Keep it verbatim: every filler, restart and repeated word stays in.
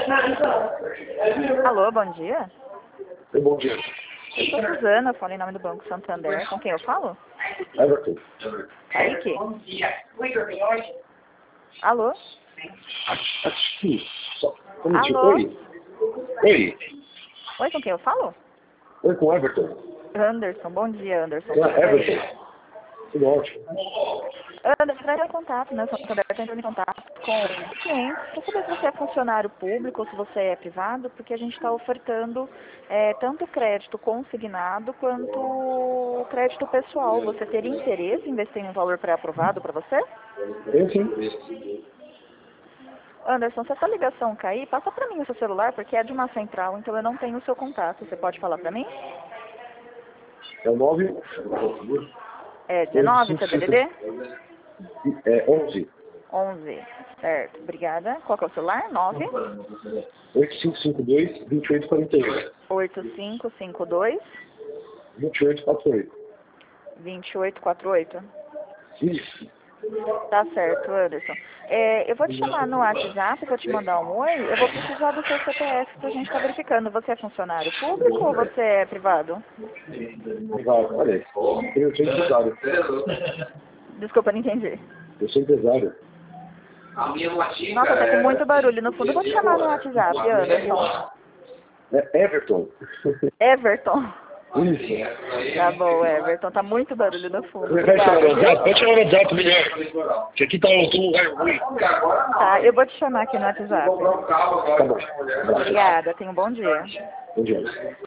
Alô, bom dia. Oi, bom dia. Eu sou Suzana, falo em nome do Banco Santander. Com quem eu falo? Everton. Kaique? Alô? Aqui. Só um minutinho. Alô? Oi. Oi. Oi, com quem eu falo? Oi, com Everton. Anderson, bom dia, Anderson. Ah, Tudo bem? Everton. Tudo ótimo. Anderson, para entrar em contato, né? O Santander está entrando em contato com clientes para saber se você é funcionário público ou se você é privado, porque a gente está ofertando é, tanto crédito consignado quanto crédito pessoal. Você teria interesse em investir em um valor pré-aprovado para você? Eu sim. Anderson, se essa ligação cair, passa para mim o seu celular, porque é de uma central, então eu não tenho o seu contato. Você pode falar para mim? É o nove. É dezenove, seu D D D? É onze. onze. Certo, obrigada. Qual que é o celular? nove oito cinco cinco dois, dois oito quatro oito. oito cinco cinco dois, dois oito quatro oito. dois oito quatro oito. Isso. Tá certo, Anderson. É, eu vou te chamar no WhatsApp, vou te mandar um oi. Eu vou precisar do seu C P F pra gente estar verificando. Você é funcionário público ou você é privado? Vai, olha. Eu sou empresário. Desculpa, não entendi. Eu sou empresário. Nossa, tá com muito barulho no fundo. Eu vou te chamar no WhatsApp, Anderson. É Everton. Everton. Isso. Tá bom, Everton. Tá muito barulho no fundo. Vai chamar no Obrigada, WhatsApp? viu? Pode chamar no WhatsApp melhor. Que aqui tá um lugar ruim. Tá, eu vou te chamar aqui no WhatsApp. Tá bom. Obrigada, tenha um bom dia. Bom dia.